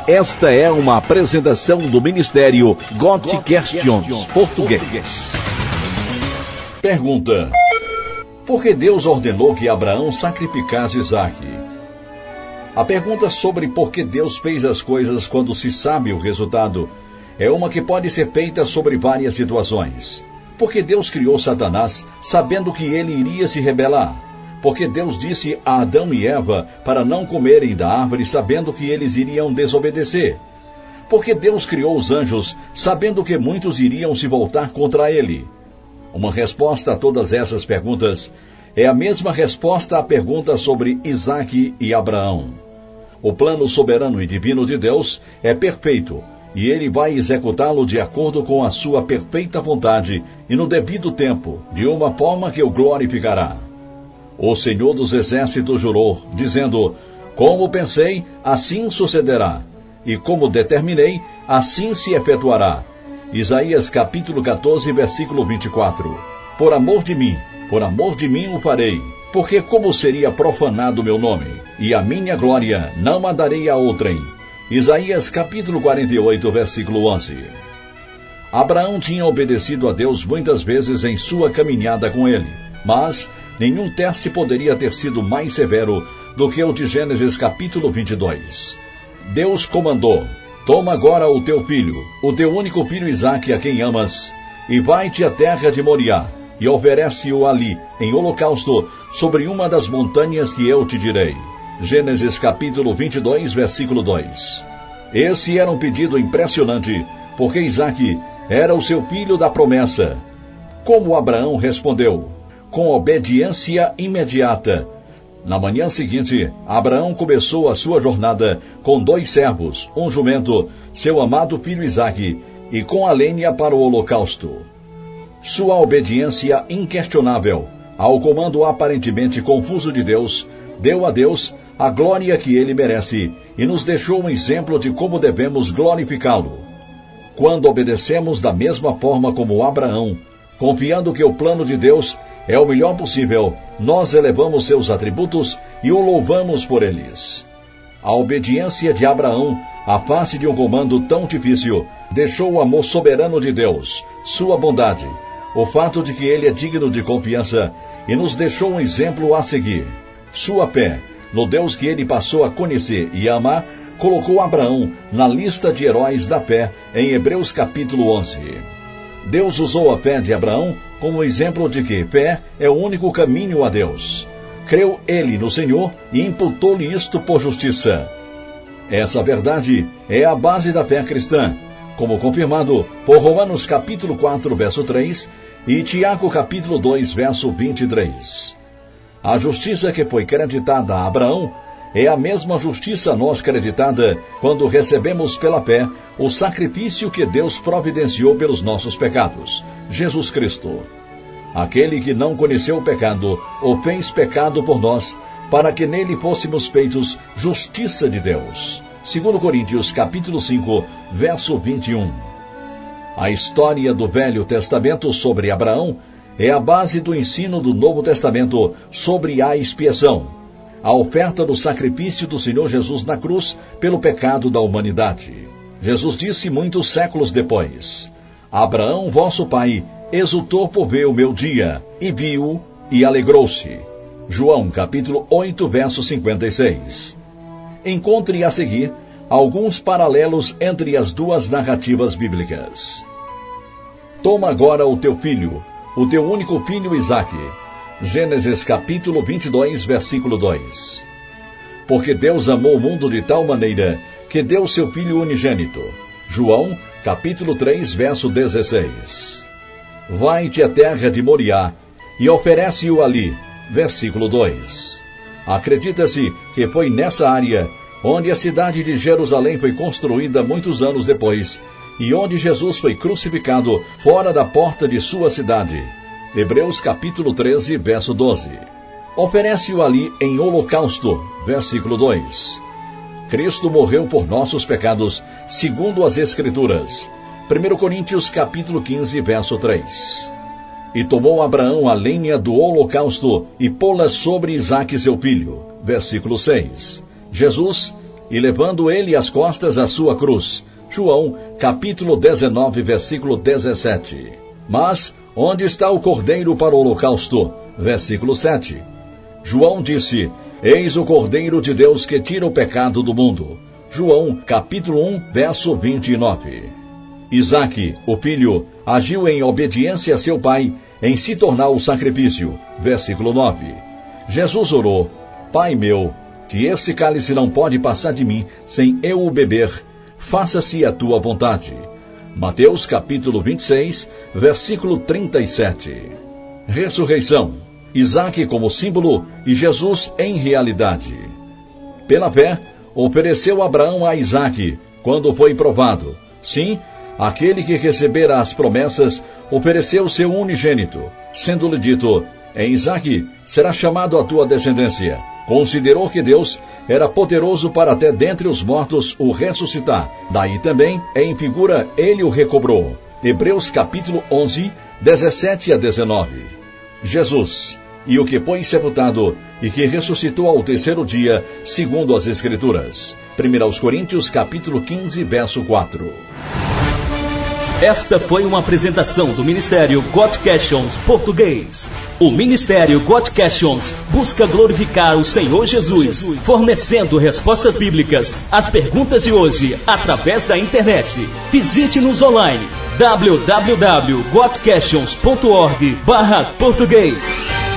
Esta é uma apresentação do Ministério God Questions Português. Pergunta: por que Deus ordenou que Abraão sacrificasse Isaque? A pergunta sobre por que Deus fez as coisas quando se sabe o resultado é uma que pode ser feita sobre várias situações. Por que Deus criou Satanás sabendo que ele iria se rebelar? Porque Deus disse a Adão e Eva para não comerem da árvore sabendo que eles iriam desobedecer? Porque Deus criou os anjos sabendo que muitos iriam se voltar contra ele? Uma resposta a todas essas perguntas é a mesma resposta à pergunta sobre Isaque e Abraão. O plano soberano e divino de Deus é perfeito e ele vai executá-lo de acordo com a sua perfeita vontade e no devido tempo, de uma forma que o glorificará. O Senhor dos Exércitos jurou, dizendo: como pensei, assim sucederá, e como determinei, assim se efetuará. Isaías capítulo 14, versículo 24. Por amor de mim o farei, porque como seria profanado o meu nome, e a minha glória não a darei a outrem. Isaías capítulo 48, versículo 11. Abraão tinha obedecido a Deus muitas vezes em sua caminhada com ele, mas nenhum teste poderia ter sido mais severo do que o de Gênesis capítulo 22. Deus comandou: toma agora o teu filho, o teu único filho Isaque, a quem amas, e vai-te à terra de Moriá, e oferece-o ali, em holocausto, sobre uma das montanhas que eu te direi. Gênesis capítulo 22, versículo 2. Esse era um pedido impressionante, porque Isaque era o seu filho da promessa. Como Abraão respondeu? Com obediência imediata. Na manhã seguinte, Abraão começou a sua jornada com 2 servos, um jumento, seu amado filho Isaque, e com a lenha para o holocausto. Sua obediência inquestionável ao comando aparentemente confuso de Deus, deu a Deus a glória que ele merece e nos deixou um exemplo de como devemos glorificá-lo. Quando obedecemos da mesma forma como Abraão, confiando que o plano de Deus é o melhor possível, nós elevamos seus atributos e o louvamos por eles. A obediência de Abraão, à face de um comando tão difícil, deixou o amor soberano de Deus, sua bondade, o fato de que ele é digno de confiança e nos deixou um exemplo a seguir. Sua fé no Deus que ele passou a conhecer e amar, colocou Abraão na lista de heróis da fé em Hebreus capítulo 11. Deus usou a fé de Abraão como exemplo de que fé é o único caminho a Deus. Creu ele no Senhor e imputou-lhe isto por justiça. Essa verdade é a base da fé cristã, como confirmado por Romanos capítulo 4, verso 3 e Tiago capítulo 2, verso 23. A justiça que foi creditada a Abraão é a mesma justiça a nós creditada quando recebemos pela fé o sacrifício que Deus providenciou pelos nossos pecados, Jesus Cristo. Aquele que não conheceu o pecado, o fez pecado por nós, para que nele fôssemos feitos justiça de Deus. 2 Coríntios capítulo 5, verso 21. A história do Velho Testamento sobre Abraão é a base do ensino do Novo Testamento sobre a expiação, a oferta do sacrifício do Senhor Jesus na cruz pelo pecado da humanidade. Jesus disse muitos séculos depois: Abraão, vosso pai, exultou por ver o meu dia, e viu e alegrou-se. João capítulo 8, verso 56. Encontre a seguir alguns paralelos entre as duas narrativas bíblicas. Toma agora o teu filho, o teu único filho Isaque. Gênesis capítulo 22, versículo 2. Porque Deus amou o mundo de tal maneira que deu seu Filho unigênito. João capítulo 3, verso 16. Vai-te à terra de Moriá e oferece-o ali. Versículo 2. Acredita-se que foi nessa área onde a cidade de Jerusalém foi construída muitos anos depois e onde Jesus foi crucificado fora da porta de sua cidade. Hebreus capítulo 13, verso 12. Oferece-o ali em holocausto. Versículo 2. Cristo morreu por nossos pecados, segundo as Escrituras. 1 Coríntios capítulo 15, verso 3. E tomou Abraão a lenha do holocausto e pô-la sobre Isaque seu filho. Versículo 6. Jesus e levando ele às costas a sua cruz. João, capítulo 19, versículo 17. Mas, onde está o cordeiro para o holocausto? Versículo 7. João disse, eis o cordeiro de Deus que tira o pecado do mundo. João, capítulo 1, verso 29. Isaque, o filho, agiu em obediência a seu pai, em se tornar o sacrifício. Versículo 9. Jesus orou, Pai meu, que esse cálice não pode passar de mim sem eu o beber, faça-se a tua vontade. Mateus capítulo 26, versículo 37. Ressurreição. Isaque como símbolo e Jesus em realidade. Pela fé, ofereceu Abraão a Isaque, quando foi provado. Sim, aquele que recebera as promessas, ofereceu seu unigênito, sendo-lhe dito, em Isaque será chamado a tua descendência. Considerou que Deus era poderoso para até dentre os mortos o ressuscitar. Daí também, em figura, ele o recobrou. Hebreus capítulo 11, 17 a 19. Jesus, e o que foi sepultado, e que ressuscitou ao terceiro dia, segundo as Escrituras. 1 Coríntios capítulo 15, verso 4. Esta foi uma apresentação do Ministério Got Questions Português. O Ministério Got Questions busca glorificar o Senhor Jesus, fornecendo respostas bíblicas às perguntas de hoje através da internet. Visite-nos online www.gotquestions.org/português.